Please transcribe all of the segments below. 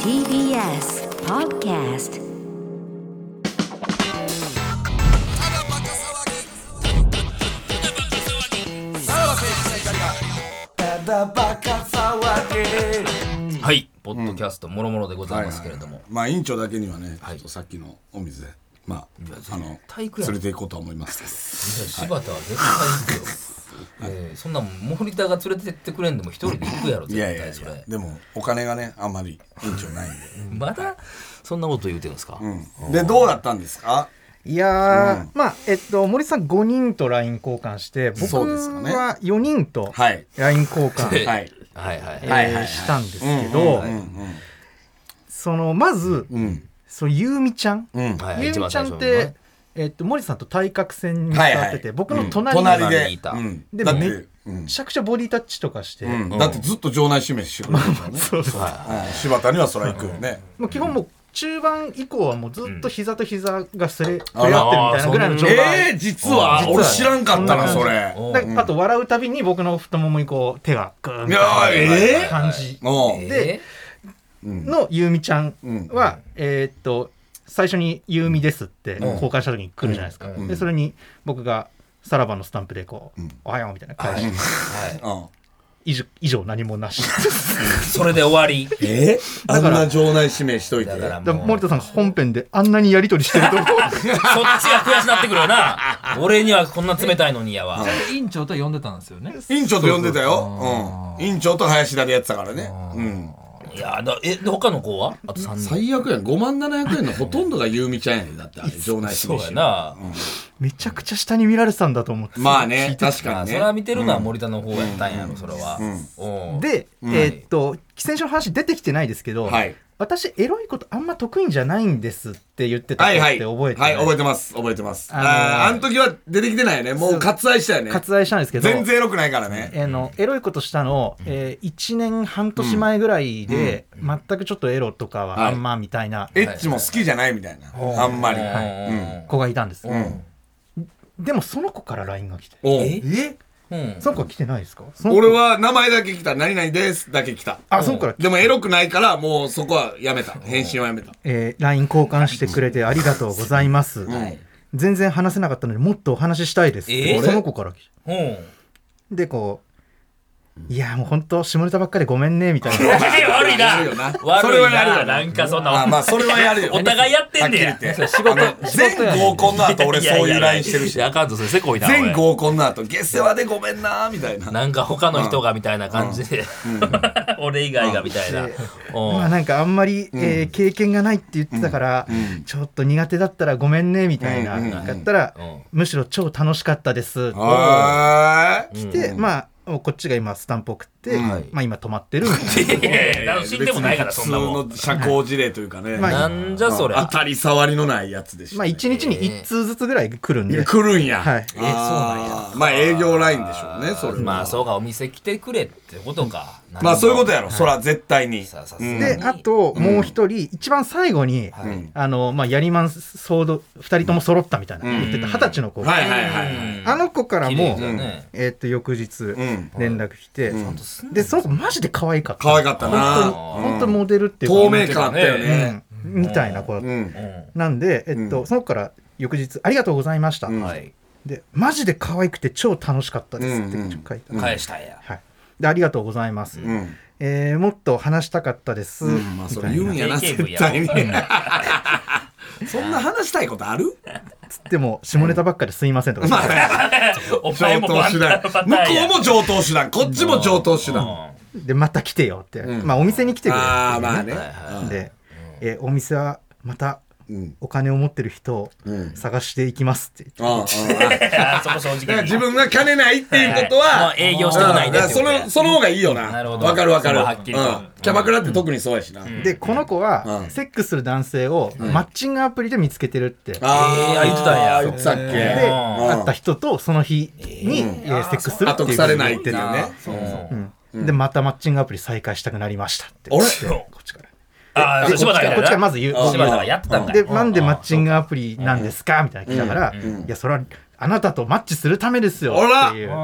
TBS Podcast はい、ポッドキャストもろもろでございますけれども、 まあ委員長だけにはね、ちょっとさっきのお水でまあ体育や連れて行こうとは思いますけど、 柴田は絶対行くよ、そんな森田が連れてってくれんでも一人で行くやろ絶対それ。 いやでもお金がねあんまり委員長ないんでまだそんなこと言うてるんですか、 でどうだったんですか？ いやー、まあ森さん5人と LINE 交換して僕そうですかねは4人とはい LINE 交換、 はいしたんですけど、そのまず、そのゆうみちゃん、ゆうみちゃんって、森さんと対角線に座ってて、僕の隣にいた、 でめっちゃくちゃボディタッチとかして、 だってずっと場内指名してくれるからね。 そうそう、 柴田にはそれは行くよね。 もう基本もう中盤以降はもうずっと膝と膝が触れ合ってるみたいなぐらいの状態。 実は俺知らんかったなそれ。 あと笑うたびに僕の太ももにこう手がグーンみたいな感じでのゆうみちゃんは最初にゆうみですって交換した時に来るじゃないですか。でそれに僕がさらばのスタンプでこうおはようみたいな返して以上何もなしそれで終わり。 あんな場内指名しといて森田さんが本編であんなにやり取りしてるとそっちが悔しなってくるよな。俺にはこんな冷たいのにやわ。 委員長と呼んでたんですよね。 委員長と呼んでたよ。委員長と林田でやってたからね。 いや他の子はあと3人最悪やん。50700円のほとんどがゆうみちゃんやねん。だってあれ場内指名そうやな、 めちゃくちゃ下に見られてたんだと思って。 まあね確かにね。 それは見てるのは森田の方やったんやろそれは。 で先週の話出てきてないですけど、私エロいことあんま得意じゃないんですって言ってたって覚えてない？ 覚えてますあの時は出てきてないよね。もう割愛したよね。 割愛したんですけど全然エロくないからね。 エロいことしたの1年半年前ぐらいで全くちょっとエロとかはあんまみたいなエッチも好きじゃないみたいなあんまり子がいたんです。でもその子から LINE が来てその子は来てないですか？ 俺は名前だけ来た。何々ですだけ来た。 その子からでもエロくないからもうそこはやめた。返信はやめた。 LINE 交換してくれてありがとうございます。全然話せなかったのでもっとお話ししたいです。その子から来てでこういやもう本当下ネタばっかりごめんねみたいな。 悪いな悪いな。なんかそんなまあそれはやるよ。 お互いやってんねや。 全合コンの後俺そういう LINE してるし。 あかんとそれせこいな。 全合コンの後ゲセワでごめんなみたいな。 なんか他の人がみたいな感じで俺以外がみたいな。 まあなんかあんまり経験がないって言ってたからちょっと苦手だったらごめんねみたいな。だったらむしろ超楽しかったですって来てまあこっちが今スタンプ送って、まあ今止まってるみたいな。 楽しんでもないからそんなもん。 普通の社交辞令というかね。 なんじゃそれ。 当たり障りのないやつでした。 まあ1日に1通ずつぐらい来るんで。 来るんや。 はい。 そうなんや。 まあ営業ラインでしょうねそれ。 まあそうかお店来てくれってことか。 まあそういうことやろ。そら絶対に。 であともう一人一番最後にまあやりまんソード2人とも揃ったみたいな言ってた20歳の子。あの子からも翌日連絡来て、でその子マジで可愛かった。 可愛かったな。 本当にモデルっていうか透明感あったよね。 みたいな子だった。なんでその子から翌日ありがとうございました。でマジで可愛くて超楽しかったですって書いて返したんや。 でありがとうございます。もっと話したかったです。 まあそれ言うんやな絶対に。そんな話したいことある？ つっても下ネタばっかですいませんとか。 お前も上等手段。向こうも上等手段、こっちも上等手段。 でまた来てよって、まあお店に来てくれって。 まあね。 でお店はまたお金を持ってる人を探していきますって言って。 そこ正直。 自分が金ないっていうことは営業してこないで。 その方がいいよな。わかるわかる。キャバクラって特にそうやしな。 でこの子はセックスする男性をマッチングアプリで見つけてるって。 言ってたんや。 言ってたっけ。で会った人とその日にセックスするっていう。 後腐れないっていうね。 でまたマッチングアプリ再開したくなりましたって。 あれ？ こっちから。 柴田こっちからまず言う。 柴田がやったんだ。 でなんでマッチングアプリなんですかみたいな聞いたから、いやそれはあなたとマッチするためですよっていう。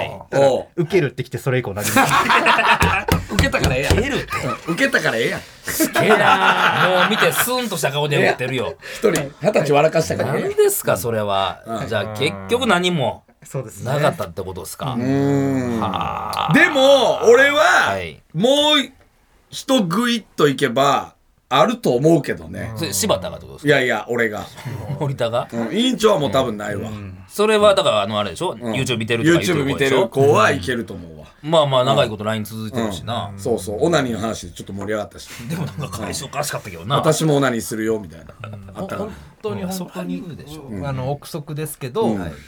受けるってきてそれ以降何も。 受けたからええやん。受けたからええやん。 すげえな。もう見てスンとした顔で言ってるよ。 一人20歳笑かしたから何ね。 ですかそれは。じゃあ結局何もそうですね。 なかったってことですか。 ではも俺ははいもう一グイッといけばあると思うけどね。 それ柴田がってことですいやいや俺が、 森田が。 委員長はもう多分ないわ。 それはだからあれでしょ。YouTube 見てるとか言 YouTube 見てるってる子でしょ。 子はいけると思うわ。 まあまあ長いこと LINE 続いてるしな。 そうそうオナニーの話でちょっと盛り上がったし、 でもなんか返しおかしかったけどな。 私もオナニーするよみたいなあったから本当にそれは言うでしょ。 憶測ですけど、 はい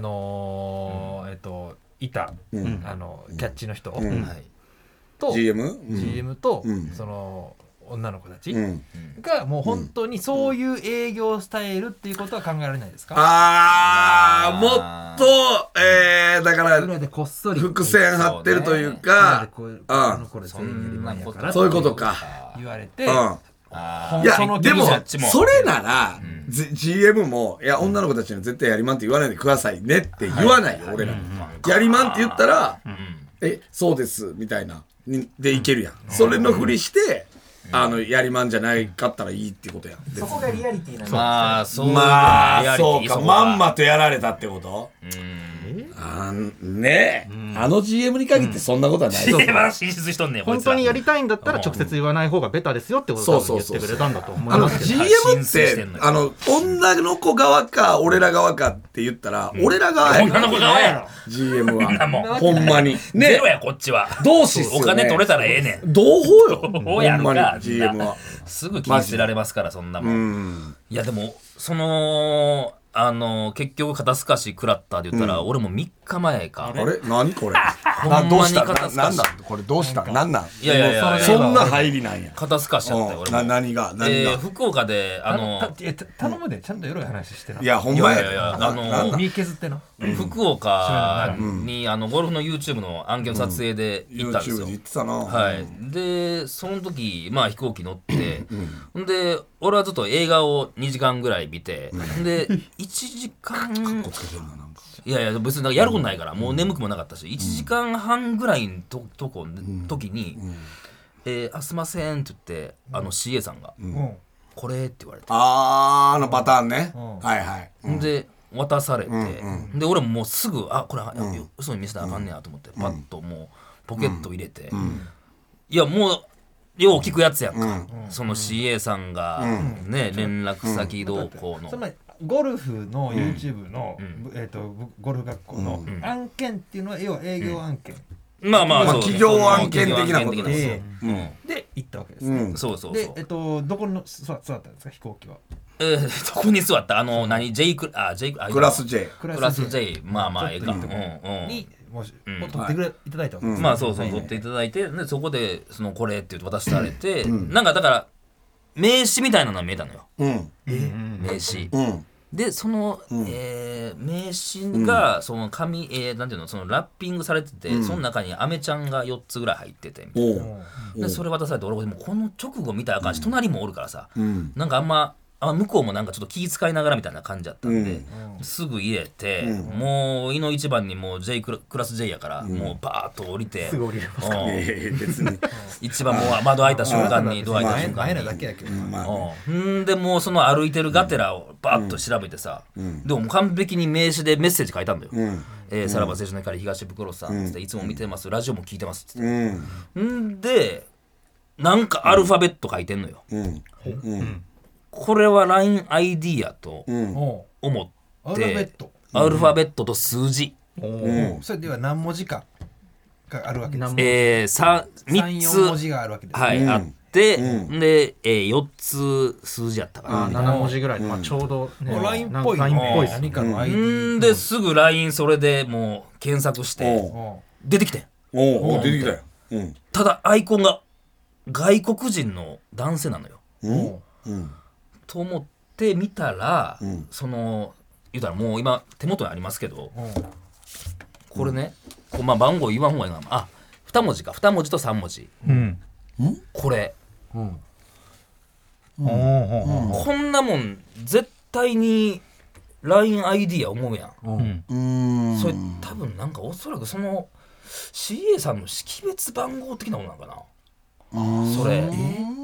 いた、キャッチの人、 はい。 と GM？ と、 うんその女の子たちうんがもう本当にそういう営業スタイルっていうことは考えられないですか？ もっとだから裏でこっそり伏線張ってるという裏でかこうあこれ全員より前やからそういうことか言われて、 うんいやそのでもそっちもそれなら、GM もいや女の子たちには絶対やりまんって言わないでくださいねって言わないよ、俺らやりまんって言ったら、そうですみたいなでいけるやん、それのふりしてやりまんじゃないかったらいいってことやん。 そこがリアリティなんです。 まあそうまあリアリティそうかそこはまんまとやられたってことねえ、GM に限ってそんなことはないですよ。 進出しとんねんこいつら本当にやりたいんだったら直接言わない方がベタですよってことを多分言ってくれたんだと思いますけど。 GM って女の子側か俺ら側かって言ったら、俺ら側や女の子側やろ GM はもんほんまにねゼロやこっちは同志っすよねお金取れたらええねん同胞よどうやるかほんまに GM はすぐ気にしてられますからそんなもんいやでもその結局肩透かし食らったって言ったら、俺も3日前かあれ何これほんまにどうした肩透かしなんだこれどうしたなんなんいやいやいやそんな入りなんや肩透かしちゃったよ俺も何が福岡で頼むでちゃんとエロい話してな。 いやほんまやいやいやいや身削ってな。 福岡にゴルフの YouTube の案件の撮影で行ったんですよ YouTube で言ってたなはい、でその時飛行機乗ってんで俺はずっと映画を2時間ぐらい見てで1時間いやいや別になんかやることないからもう眠くもなかったし1時間半ぐらいの時に「すいません」って言ってCA さんが「これ」って言われてパターンねはいはいで渡されてで俺ももうすぐこれ嘘に見せたらあかんねやと思ってパッともうポケット入れていやもうよう聞くやつやんかその CA さんがね連絡先どうこうのつまりゴルフの YouTube のゴルフ学校の案件っていうのは要は営業案件まあまあそう企業案件的なことでで行ったわけですね。 そうそうでそうどこの座ったんですか飛行機は。 どこに座ったJ クラス J ククラス J まあまあええかにもし取っていただいたわけですね。 まあそうそう取っていただいてでそこでこれって言って渡されてなんかだから名刺みたいなのが見えたのよ名刺でその名刺がその紙なんていうのそのラッピングされててその中にアメちゃんが4つぐらい入っててみたいなでそれ渡されて俺もこの直後見たらあかんし隣もおるからさなんかあんま向こうもなんかちょっと気遣いながらみたいな感じだったんで、すぐ入れて、もう井の一番にもう J クラス J やから、もうバーッと降りてすぐ降りれます別に一番もう窓開いた瞬間にドア開いた瞬間前なにだけやけど。 でもうその歩いてるがてらをバーッと調べてさ、でも完璧に名刺でメッセージ書いたんだよ、さらば青春の光東袋さんつっていつも見てますラジオも聞いてますつってでなんかアルファベット書いてんのよ、これは LINE-ID やと思ってアルファベットと数字それでは何文字かがあるわけですね。 3 4文字があるわけですね。 はいあってで4つ数字やったかな 7文字ぐらい、ちょうど、ね、 LINE っぽいラインっぽいです何かの ID ですぐ LINE それでもう検索して出てきてん出てきたよただアイコンが外国人の男性なのよと思って見たらその言うたらもう今手元にありますけどこれね番号言わんほうがいいな2文字か2文字と3文字これこんなもん絶対に LINE-ID や思うやんそれ多分なんかおそらくその CA さんの識別番号的なものなんかなそれ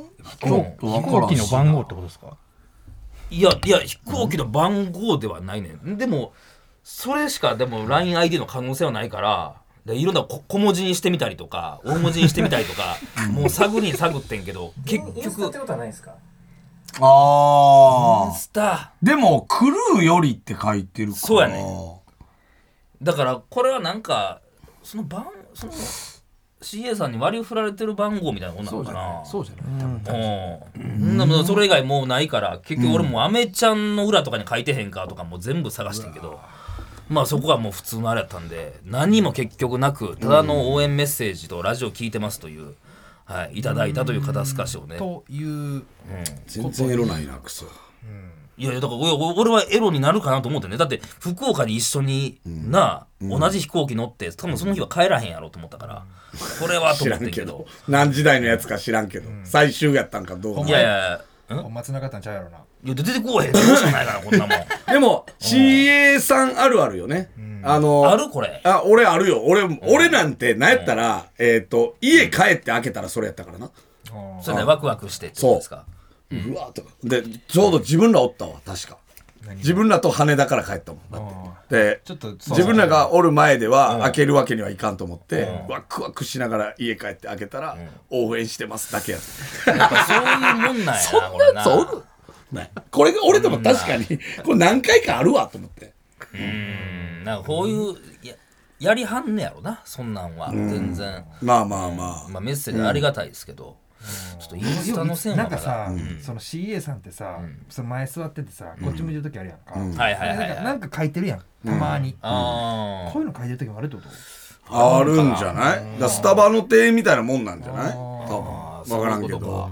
飛行機の番号ってことですか？ いや飛行機の番号ではないねん。でもそれしかでも LINE-ID の可能性はないから、でいろんな小文字にしてみたりとか大文字にしてみたりとかもう探ってんけど結局インスタってことはないですか？ イあンスタでもクルーよりって書いてるから。 そうやね。だからこれはなんかその CA さんに割り振られてる番号みたいなもんなのかな。 そうじゃないでもそれ以外もうないから結局俺もアメちゃんの裏とかに書いてへんかとかも全部探してんけど、まあそこがもう普通のあれやったんで何も結局なく、ただの応援メッセージとラジオ聞いてますという、はい、いただいたという肩透かしをね。 という全然エロないなクソ。 いやだから俺はエロになるかなと思ってね。だって福岡に一緒に同じ飛行機乗って多分その日は帰らへんやろと思ったから、これはと知らんけ思ってんけどど何時代のやつか知らんけど、最終やったんかどうか。 いやいや松中ったんちゃうやろな。 いや出てこうへんどうしようもないからこんなもんでも CA さんあるあるよね。 あるこれ。 俺あるよ。俺なんてなんやったら家帰って開けたらそれやったからな。 それでワクワクしてってことですか？ うわーとかでちょうど自分らおったわ確か。自分らと羽田から帰ったもんだってでちょっと自分らがおる前では開けるわけにはいかんと思ってワクワクしながら家帰って開けたら応援してますだけやった。 やっぱそういうもんなんやな。 そんなやつおる？ねこれが俺でも確かにこれ何回かあるわと思って。 なんかこういうやりはんねやろなそんなんは全然。 まあまあメッセージありがたいですけど、ちょっとインスタの線はなんかさ、その CA さんってさ、その前座っててさ、こっち向いてる時あるやんか。 はいはいはいなんか書いてるやん、たまに。 あこういうの書いてる時もあるってこと？ あるんじゃない？だからスタバの店員みたいなもんなんじゃない？多分分からんけど。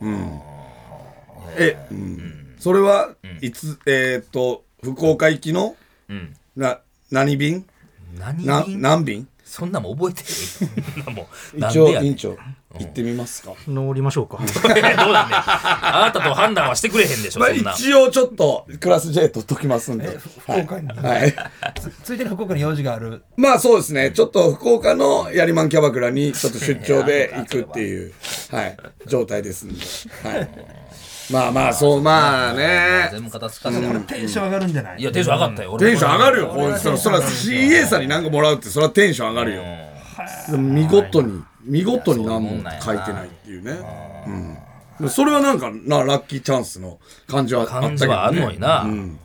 それはいつ福岡行きの何便？何便？ そんなもん覚えてる？もう一応委員長行ってみますか？ 乗りましょうか。 どうだね。あなたと判断はしてくれへんでしょ。そんな一応ちょっとクラス J 取っときますんで。 福岡に。 はい。 ついてる福岡に用事がある。 まあそうですね。ちょっと福岡のヤリマンキャバクラにちょっと出張で行くっていう状態ですんで。はい。まあそうまあね。 全部片付かせて。 テンション上がるんじゃない？ いやテンション上がったよ。 テンション上がるよ。そら CA さんに何かもらうってそれはテンション上がるよ。見事に何も書いてないっていうね。それはなんかラッキーチャンスの感じはあったけどね。 感じはあるのにな。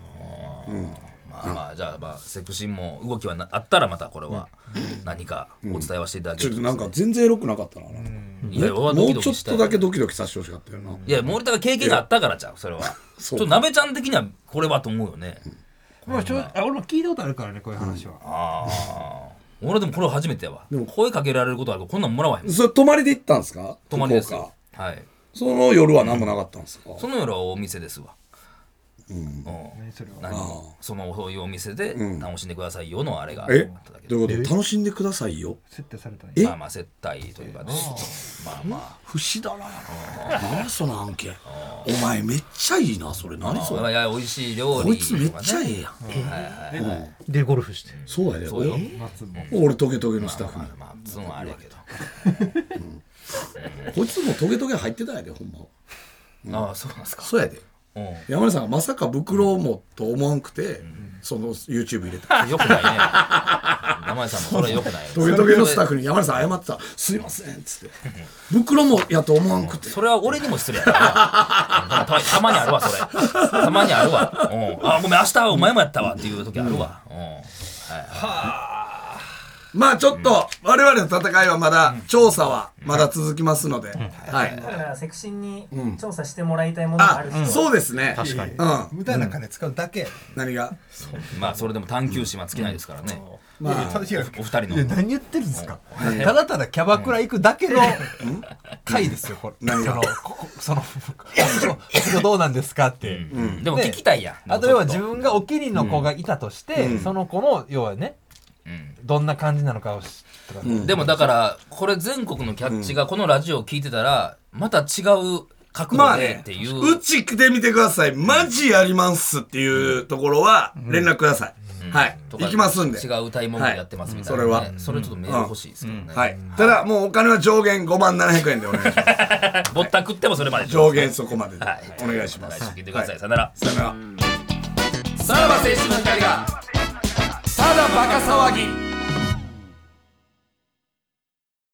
まあじゃあセクシーも動きはあったらまたこれは何かお伝えはしていただける。 ちょっとなんか全然エロくなかったな。 いやもうちょっとだけドキドキさせてほしかったよな。 いや森田が経験があったからじゃんそれは。ちょっと鍋ちゃん的にはこれはと思うよね。 俺も聞いたことあるからねこういう話は。俺でもこれ初めてやわ。声かけられることあるけどこんなんもらわへん。 それ泊まりで行ったんですか？ 泊まりですよ。はい。 その夜は何もなかったんですか？ その夜はお店ですわ。そのそういうお店で楽しんでくださいよのあれがあっただけで。 どういうこと？楽しんでくださいよ。 接待されたね。 まあ接待というかね。まあ不思だな。何その案件。お前めっちゃいいなそれ。何それ。 いや美味しい料理。 こいつめっちゃええやん。 でゴルフして。 そうやで。俺トゲトゲのスタッフに。 まあそのあれやけど。 こいつもトゲトゲ入ってたやでほんま。 ああそうなんですか。 そうやで。山根さんがまさか袋もと思わんくてその YouTube 入れた。 よくないね。山根さんもそれよくない。 トゲトゲのスタッフに山根さん謝ってた。すいませんっつって。袋もやと思わんくて。 それは俺にも失礼やからたまにあるわそれ。たまにあるわ。あごめん明日はお前もやったわっていう時あるわ。 まあちょっと我々の戦いはまだ調査はまだ続きますので、はい。 だからセクシーに調査してもらいたいものがある人。 そうですね。 確かに。 無駄な金使うだけ。 何が？ まあそれでも探求心は尽きないですからね。 まあお二人の。 何言ってるんですか？ただただキャバクラ行くだけの回ですよこれ。そのどうなんですかって。 でも聞きたいやん。 あと要は自分がお気に入りの子がいたとしてその子の要はね。どんな感じなのかを知ってでもだからこれ全国のキャッチがこのラジオを聞いてたらまた違う角度でっていう、 うち来てみてくださいマジやりますっていうところは連絡ください、 はい行きますんで違う歌い文句やってますみたいな、 それはそれちょっとメール欲しいですけどね、 はいただもうお金は上限5700円でお願いしますぼったくってもそれまで上限そこまでではいお願いします来週聞いてください、さよなら。 さよならさらば青春の光がただバカ騒ぎ。